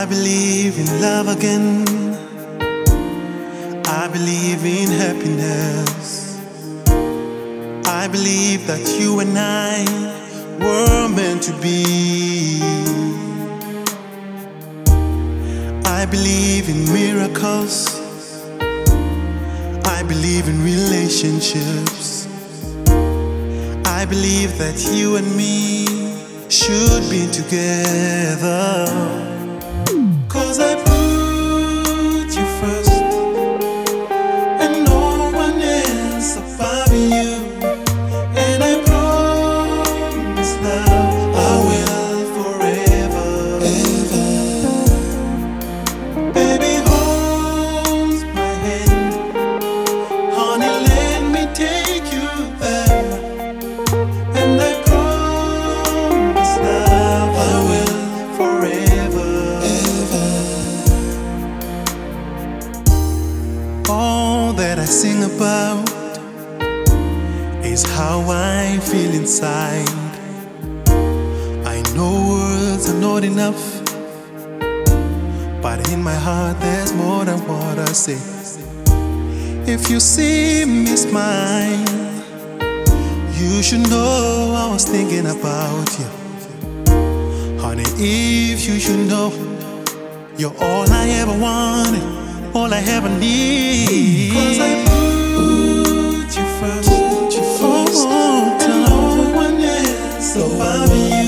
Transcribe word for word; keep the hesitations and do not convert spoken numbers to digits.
I believe in love again. I believe in happiness. I believe that you and I were meant to be. I believe in miracles. I believe in relationships. I believe that you and me should be together. 'Cause I put you first and no one else above you. And I promise love I will forever. Ever. Baby, hold my hand. Honey, let me take you there. And I promise love I will forever. Ever. All that I sing about is how I feel inside. I know words are not enough, but in my heart there's more than what I say. If you see me smile, you should know I was thinking about you. Honey, if you should know, you're all I ever wanted, all I ever need. 'Cause I put you first, put you first, oh, and no one else above you.